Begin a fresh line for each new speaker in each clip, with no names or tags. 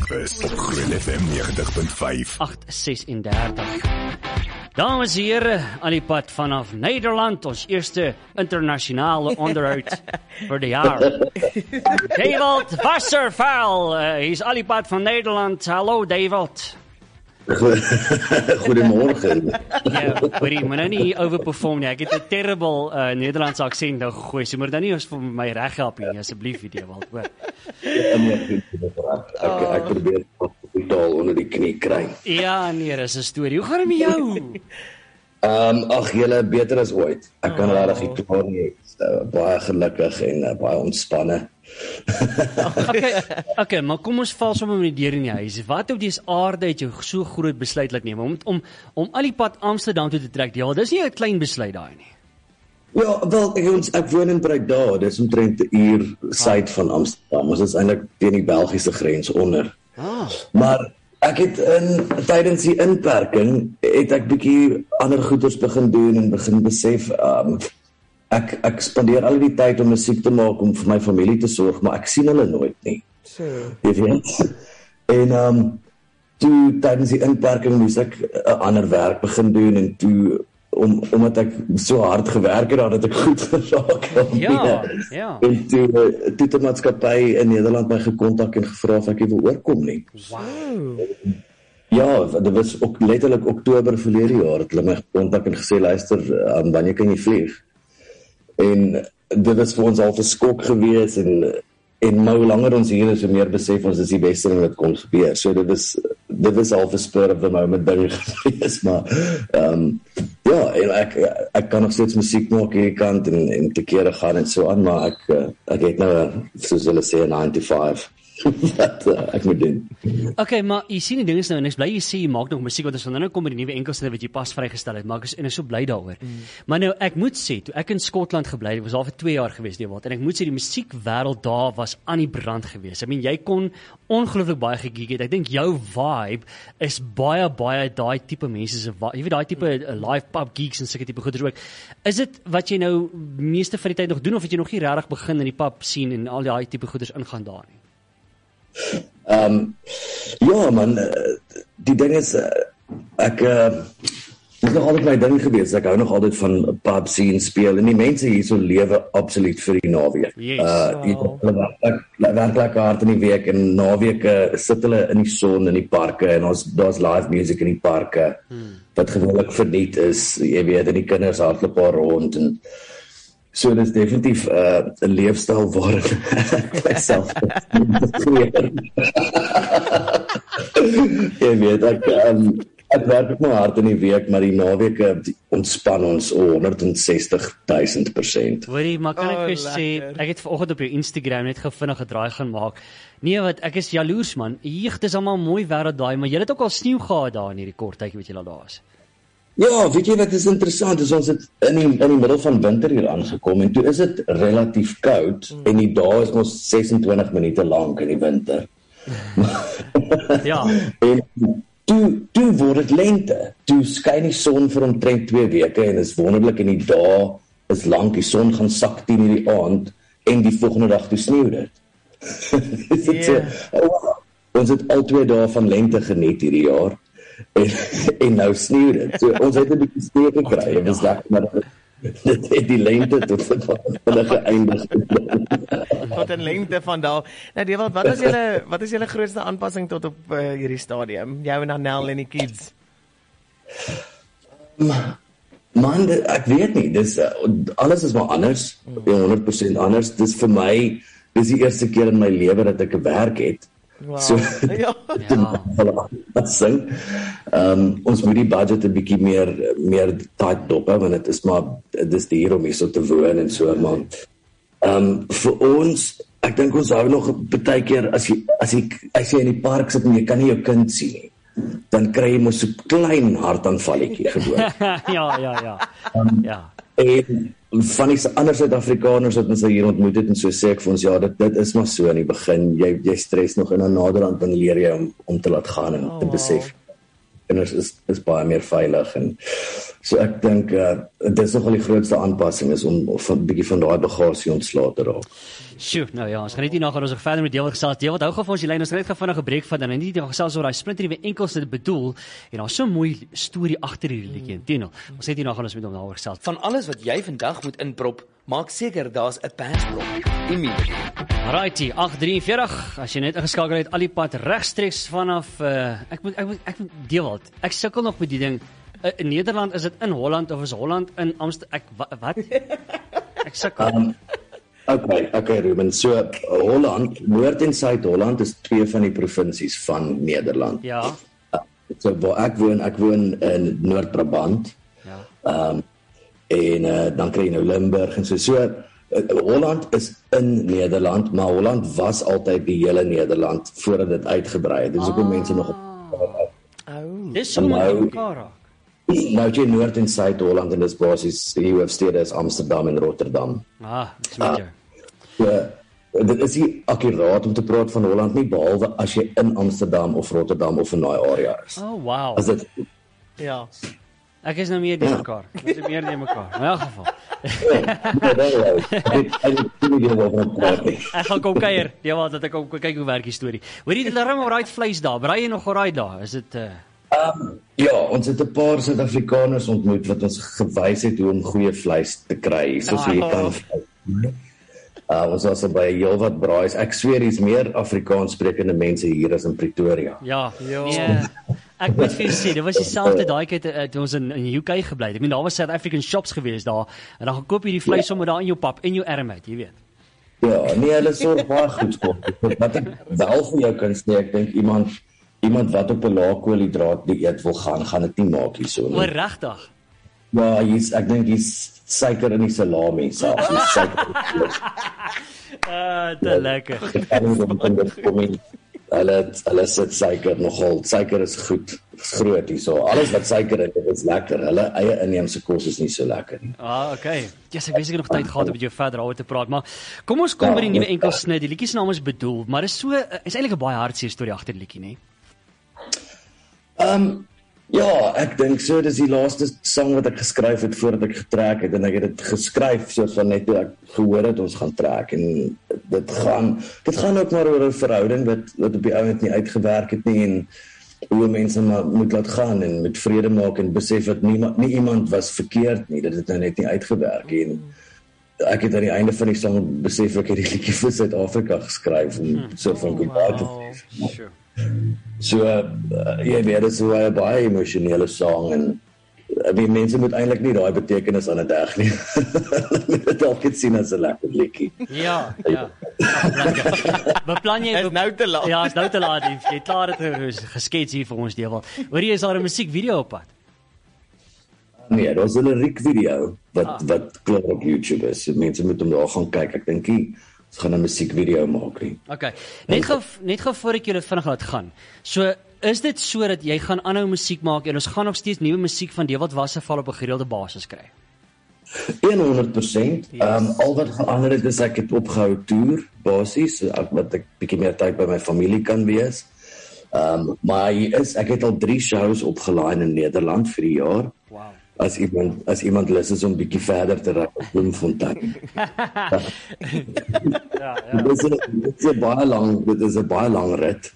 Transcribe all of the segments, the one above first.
Breakfast op Groen FM 90.5.
8:36. Dames en heren, aan die pad vanaf Nederland, ons eerste internationale onderhoud voor de jaar. Dewald Wasserval, hij is aan die pad van Nederland. Hallo Dewald.
Goedemorgen.
Ja, hoorie, maar nou nie overperform nie. Ek het 'n terrible Nederlandse aksent nou gegooi. So moet nou nie ons vir my reg help nie, asseblief Dewald, hoor.
Ek probeer die taal onder die knie kry.
Ja, nee, dis 'n storie. Hoe gaan dit met jou?
Ag, julle beter as ooit. Ek kan regtig nie klaar nie. Baie gelukkig en baie ontspanne.
Okay, maar kom ons val sommer met die deur in die huis. Wat op die aarde het jou so groot besluit laat neem om al die pad Amsterdam toe te trek? Ja, dis nie 'n klein besluit daai nie.
Ja, wel, ek woon in Breda, dis omtrent 'n uur suid van Amsterdam. Ons is eintlik teen die Belgiese grens onder. Maar ek het tydens die inperking het ek bietjie ander goeders begin doen en begin besef ek spandeer al die tyd om musiek te maak om vir my familie te sorg, maar ek sien hulle nooit nie. Jy weet. En toe tydens die inperking moes ek 'n ander werk begin doen en toe omdat ek so hard gewerk het dat ek goed geraak het.
Ja.
En toe het 'n maatskappy in Nederland my gekontak en gevra of ek wil oorkom nie.
Wow.
Ja, dit was ook letterlik Oktober verlede jaar het hulle my gekontak en gesê luister, wanneer kan jy vlieg? En dit was vir ons al 'n skok gewees en nou langer ons hier is, hoe meer besef ons is die beste ding wat kon gebeur. So dit was al 'n spur of the moment ding gewees, maar ja, en ek kan nog steeds musiek maak hierdie kant en te kere gaan en so aan, maar ek het nou soos hulle sê 'n 9 to 5 wat ek moet doen.
Okay, maar jy sien die ding is nou en ek bly jy sê jy maak nog musiek wat ons van nou kom met die nuwe enkelste wat jy pas vrygestel het, maar ek is so bly daaroor. Maar nou ek moet sê, toe ek in Skotland gebly het, was al vir 2 jaar gewees Dewald, en ek moet sê die musiekwêreld daar was aan die brand gewees. I mean, jy kon ongelooflik baie gegig het. Ek dink jou vibe is baie daai tipe mense se jy weet daai tipe live pub gigs en sulke tipe goeders ook. Is dit wat jy nou meeste van die tyd nog doen of het jy nog nie regtig begin in die pub scene en al daai tipe goeders ingaan daar nie?
Ja man, die ding is ek dit is nog altyd my ding gewees. Ek hou nog altyd van pub scene speel en die mense hierso lewe absoluut vir die naweek. Hulle werk lekker hard in die week en naweke sit hulle in die son in die parke en daar's live music in die parke wat gewoonlik verniet is, jy weet, en die kinders hardloop daar rond en so dis definitief 'n leefstyl waarin ek myself jy weet, ek werk maar hard in die week, maar die naweke ontspan ons 160,000%.
Hoorie, maar kan ek vir sê, ek het vanoggend op jou Instagram net gou vinnig 'n draai gaan maak. Nee, wat ek is jaloers man. Dit is almal mooi wêreld daai, maar jy het ook al sneeu gehad daar in hierdie kort tydjie wat jy al daar is.
Ja, weet jy wat is interessant, is ons het in die middel van winter hier aangekom en toe is dit relatief koud en die dae is ons 26 minute lank in die winter.
Ja.
En toe word dit lente. Toe skyn die son vir omtrent 2 weke en is wonderlik en die dae is lank, die son gaan sak 10:00 die aand en die volgende dag toe sneeu dit. Ons het al 2 dae van lente geniet hierdie jaar. En nou sneeu dit. So ons het 'n bietjie sneeu gekry. Dit was lekker, maar dit het die lente tot vinnig geëindig.
Tot 'n lengte van daar. Nou Dewald, wat is julle grootste aanpassing tot op hierdie stadium? Jou en Anel en die kids.
Man, ek weet nie. Dis alles is maar anders. 100% anders. Dis vir my, dis die eerste keer in my lewe dat ek 'n werk het.
Wow.
So, ons moet die budget 'n bietjie meer tight dop hou, want dit is duur om hier so te woon en so, maar vir ons, ek dink ons hou nog baie keer as jy in die park sit en jy kan nie jou kind sien nie, dan kry jy mos so 'n klein hartaanvalletjie gewoon.
Ja.
En van die ander Suid-Afrikaners wat ons hier ontmoet het en so sê ek vir ons, ja, dit is maar so in die begin, jy stres nog en dan naderhand dan leer jy om te laat gaan en te besef kinders is baie meer veilig en So ek dink dit is nogal die grootste aanpassing is om 'n bietjie van daai bagasie ontslae te raak.
Sjoe, nou ja, ons gaan net hier na gaan ons nog verder met Dewald gesels. Dewald, hou gou vir ons die lyn, ons gaan net gou vinnig 'n breek vat en net hier gesels oor daai splinternuwe enkelste bedoel en daar's so 'n mooi storie agter hierdie liedjie inteno. Ons net hier na gaan ons met hom daaroor gesels.
Van alles wat jy vandag moet inprop, maak seker daar's 'n persblok. Immediately.
Alrighty, 8:43. As jy net ingeskakel het, al die pad regstreeks vanaf ek moet Dewald. Ek sukkel nog met die ding. In Nederland is dit in Holland of is Holland in Amsterdam? Wat? Ek sukkel.
Okay Ruben. So Holland, Noord en Suid-Holland is twee van die provinsies van Nederland.
Ja.
So waar ek woon in Noord-Brabant.
Ja.
En dan kry jy nou Limburg en so. Holland is in Nederland, maar Holland was altyd die hele Nederland voordat dit uitgebrei het. Dis hoekom mense nog
Dis so met mekaar raak.
Nou jy Noord en Suid-Holland en dis basies die hoofstede is Amsterdam en Rotterdam.
Dis met jou.
Ja, dit is nie akkuraat om te praat van Holland nie, behalwe as jy in Amsterdam of Rotterdam of in daai area is.
Oh wow.
As dit
Ja.
Ek is nou meer die mekaar. Ek is meer die mekaar. In elk geval. Ek gaan kom kuier. Ja, dat ek kom kyk hoe werk die storie. Hoor jy dit darm al right vleis daar? Braai jy nog al daar? Is dit
ja, ons het 'n paar Suid-Afrikaners ontmoet wat ons gewys het hoe om goeie vleis te kry, soos jy kan. Ons was by heelwat braais. Ek sweer hier's meer Afrikaans sprekende mense hier as in Pretoria.
Ja. Nee. Ek moet vir sê, dit was dieselfde daai keer toe ons in UK gebly het. Ek meen daar was South African shops gewees daar en dan gaan koop jy die vleis sommer daar in jou pap en jou erm uit, jy weet.
Ja, nee, hulle sorg baie goed kom. Wat ek wel vir jou kan sê, ek dink iemand wat op 'n lae koolhidraat dieet wil gaan dit nie maak hierso nie.
O, regtig?
Ja, ek dink hier's suiker in die salami, selfs die suiker.
Te lekker.
Hulle sit suiker nogal. Suiker is goed, groot hierso. Alles wat suiker het, is lekker. Hulle eie inheemse kos is nie so lekker nie.
Okay. Yes, ek wens ek het nog tyd gehad om met jou verder daaroor te praat, maar kom ons kom by die nuwe enkelsnit. Die liedjie se naam is Bedoel, maar is eintlik 'n baie hartseer storie agter die liedjie, nê?
Ja, ek dink so, dis die laaste sang wat ek geskryf het voordat ek getrek het en ek het dit geskryf soos van net toe ek gehoor het ons gaan trek en dit gaan ook maar oor 'n verhouding wat op die ouend nie uitgewerk het nie en hoe mense maar moet laat gaan en met vrede maak en besef dat nie iemand was verkeerd nie, dit het nou net nie uitgewerk en ek het aan die einde van die sang besef ek het die liedjie vir Suid-Afrika geskryf en so van goodbye te So, jy weet, dit is so 'n baie emosionele sang en mense moet eintlik nie daai betekenis aan dit heg nie. Hulle moet dalk dit sien as 'n lekker liedjie.
Ja. Beplan jy
Is nou te laat.
Ja, is nou te laat. Jy het klaar dit geskets hier vir ons Dewald. Hoor jy is daar 'n musiekvideo op pad?
Nee, daar's 'n liriekvideo wat klaar op YouTube is. Mense moet hom daar gaan kyk. Ek dink ons gaan 'n musiekvideo maak nie.
Okay. Net gou voor ek julle vinnig laat gaan. So, is dit so dat jy gaan aanhou musiek maak en ons gaan nog steeds nuwe musiek van Dewald Wasserval op 'n gereelde basis kry?
100%. Al wat verander het is ek het opgehou toer basies, wat ek bietjie meer tyd by my familie kan wees. Maar ek het al 3 shows opgelaai in Nederland vir die jaar.
Wow.
As iemand lus is om bietjie verder te ry op Bloemfontein.
Ja.
Dit is 'n baie lang rit.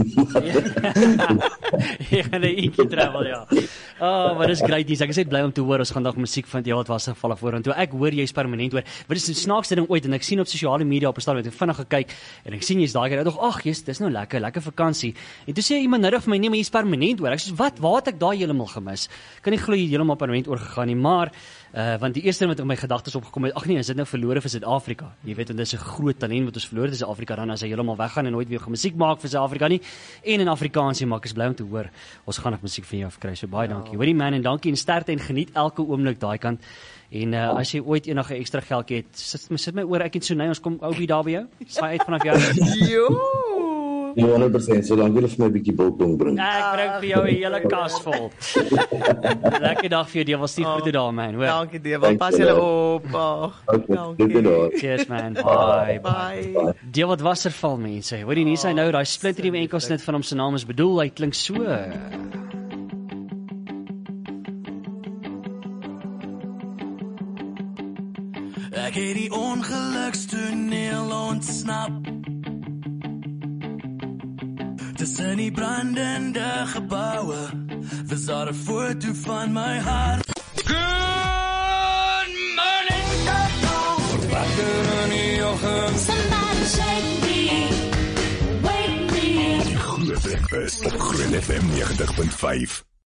Jy gaan 'n eentjie travel, ja. Maar dis great news. Ek is net bly om te hoor ons gaan dalk musiek van Dewald Wasserval vorentoe. Ek hoor jy's permanent hoor. Wat is die snaakste ding ooit en ek sien op sosiale media op 'n stadium het ek vinnig gekyk en ek sien jy's daai keer nog dis nou lekker vakansie. En toe sê iemand nou vir my nee, maar jy's permanent hoor. Ek sê waar het ek daai heeltemal gemis? Kan nie glo jy heeltemal permanent oorgegaan nie, maar want die eerste ding wat in my gedagtes opgekom het, ag nee, is dit nou verlore vir Suid-Afrika? Jy weet, want dis 'n groot talent wat ons verloor het in Suid-Afrika dan as hy heeltemal weggaan en nooit weer gaan musiek maak vir Suid-Afrika nie en in Afrikaans nie, maar ek is bly om te hoor ons gaan nog musiek vir jou kry. So baie dankie. Hoorie man en dankie en sterkte en geniet elke oomblik daai kant. En as jy ooit enige ekstra geldjie het, sit my oor, ek en Sunay, ons kom Oubie daar by jou. Saai uit vanaf jou.
Jo.
100%, solank jy vir my 'n bietjie biltong bring.
Ek bring vir jou 'n hele kas vol. Lekker dag vir jou, Dewald. Stuur groete daar man. Hoor.
Dankie Dewald. Pas julle op. Dankie.
Cheers man. Bye.
Bye.
Dewald Wasserval mense. Hoor jy nie sy nou daai splinternuwe enkelsnit van hom se naam is Bedoel. Hy klink so.
Ek het die ongelukstoneel ontsnap. Tussen die brandende gebouwe was daar 'n foto van my hart. Good morning, Word wakker in die oggend. Somebody shake me, wake me.
Die Groot Breakfast op Groot FM 90.5.